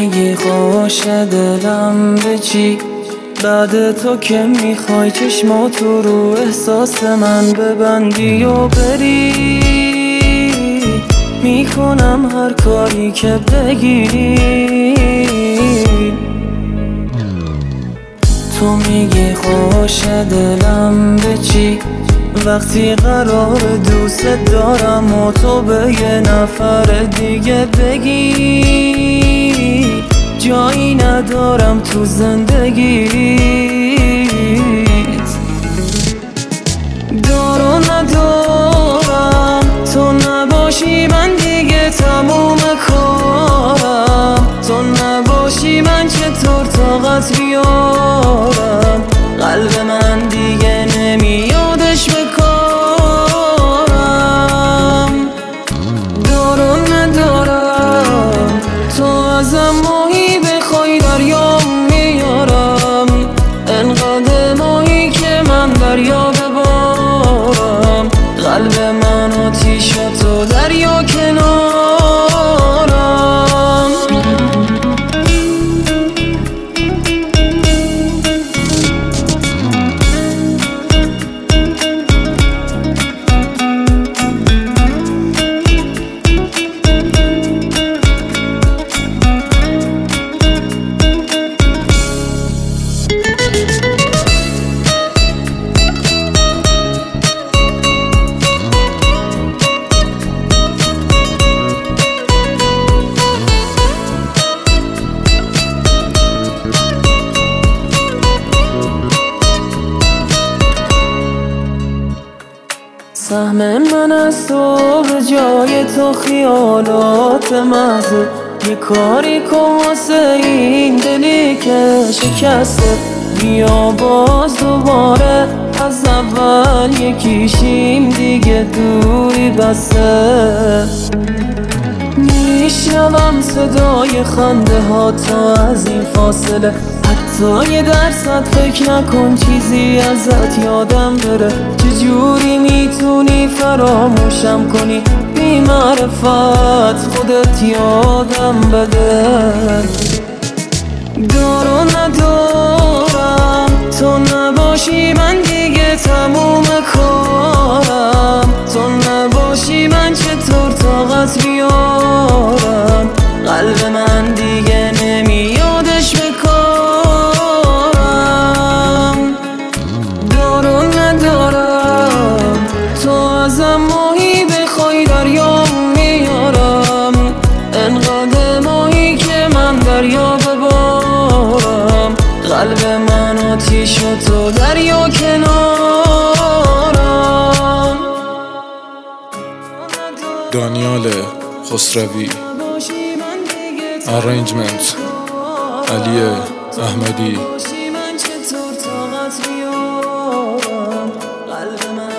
میگی خوش دلم به چی؟ بعد تو که میخوای چشماتو رو احساس من ببندی و بری، میکنم هر کاری که بگی. تو میگی خوش دلم به چی؟ وقتی قرار دوست دارم و تو به یه نفر دیگه بگی جایی ندارم تو زندگیت. دار و ندارم تو نباشی من دیگه تموم کارم، تو نباشی من چطور طاقت بیارم، قلب من دیگه نمیادش بکارم. دار و ندارم تو ازم ماهی بخوای دریام میارم، انقدر ماهی که من دریا ببارم، قلب من آتیش تو دریا کنارم. سهم من از تو به جای تو خیالات محضه، یه کاری کن واسه این دلی که شکسته، بیا باز دوباره از اول یکیشیم دیگه دوری بسته. میشنوم صدای خنده ها تا از این فاصله، حتی یه درصد فکر نکن چیزی ازت یادم بره، چجوری میتونی فراموشم کنی بی معرفت خودت یادم بده. دار و ندارم تو نباشی من دیگه تموم کارم، تو نباشی من چطور طاقت بیارم، قلب من دیگه نمیادش بکارم. دار و ندارم تو ازم ماهی بخوای دریام میارم، انقدر ماهی که من دریا ببارم، قلب من آتیش و تو دریا کنارم. دانیال خسروی، ارنجمنت علی احمدی.